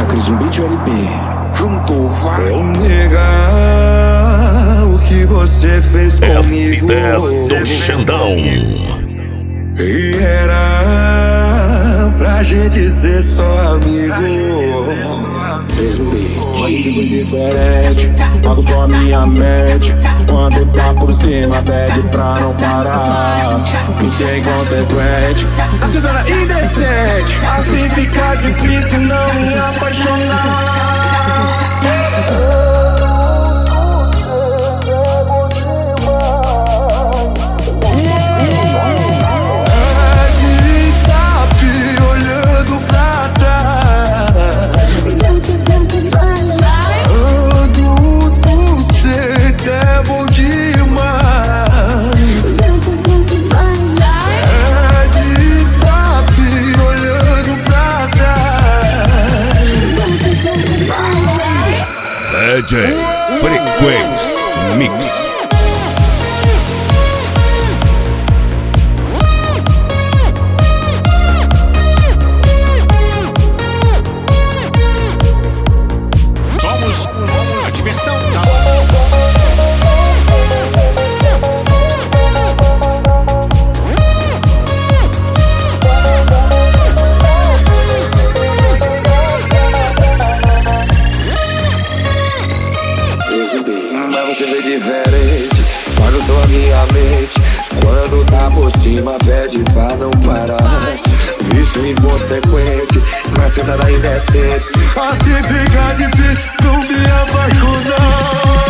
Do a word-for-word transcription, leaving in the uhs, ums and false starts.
Cris, um beat L P. Juntou, vai. Ô nega, o que você fez comigo? S dez do Xandão. E era pra gente ser só amigo. Fez um beat, bagulho diferente. Pago com a minha mente. Quando tá por cima, pede pra não parar. Isso é inconsequente. A cidadã indecente. Assim fica difícil não me apaixonar. D J Frequência Mix. Somos a diversão da... Você vê diferente, pago só a minha mente. Quando tá por cima, pede pra não parar. Visto inconsequente, na cidade indecente. Assim fica difícil não me apaixonar.